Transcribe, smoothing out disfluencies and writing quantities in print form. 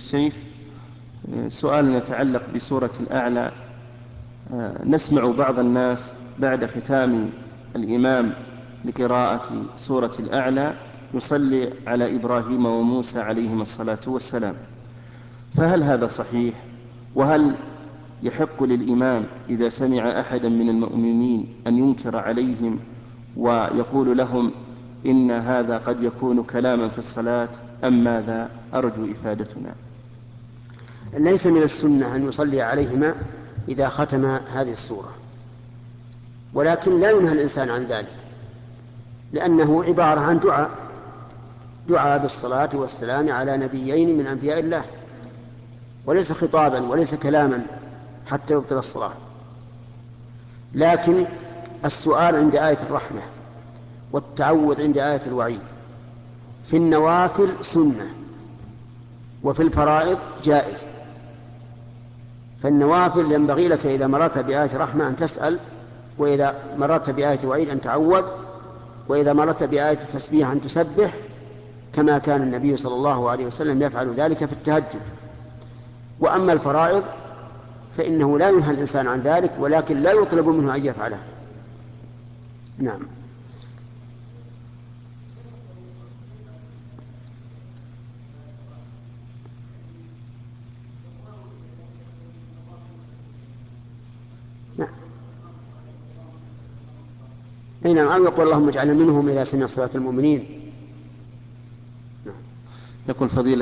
الشيخ، سؤال يتعلق بسورة الأعلى. نسمع بعض الناس بعد ختام الإمام لقراءة سورة الأعلى يصلي على إبراهيم وموسى عليهما الصلاة والسلام، فهل هذا صحيح؟ وهل يحق للإمام إذا سمع أحدا من المؤمنين أن ينكر عليهم ويقول لهم إن هذا قد يكون كلاما في الصلاة أم ماذا؟ أرجو إفادتنا. ليس من السنة أن يصلي عليهما إذا ختم هذه السورة، ولكن لا ينهى الإنسان عن ذلك، لأنه عبارة عن دعاء بالصلاة والسلام على نبيين من أنبياء الله، وليس خطابا وليس كلاما حتى يبطل الصلاة. لكن السؤال عند آية الرحمة والتعوذ عند آية الوعيد في النوافل سنة، وفي الفرائض جائز. فالنوافل ينبغي لك إذا مررت بآية رحمة أن تسأل، وإذا مررت بآية وعيد أن تعوذ، وإذا مررت بآية تسبيح أن تسبح، كما كان النبي صلى الله عليه وسلم يفعل ذلك في التهجد. وأما الفرائض فإنه لا ينهى الإنسان عن ذلك، ولكن لا يطلب منه أن يفعله. نعم. نعم، أو يقول اللهم اجعلنا منهم إذا سمع صلاة المؤمنين. يقول فضيلة